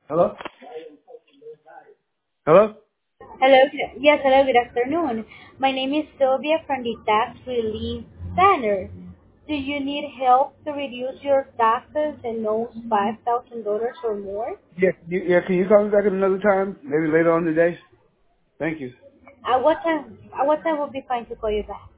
Hello? Hello? Hello. Yes, hello. Good afternoon. My name is Sylvia from the Tax Relief Center. Do you need help to reduce your taxes and owes $5,000 or more? Can you call me back at another time? Maybe later on today? Thank you. At what time? At what time would be fine to call you back?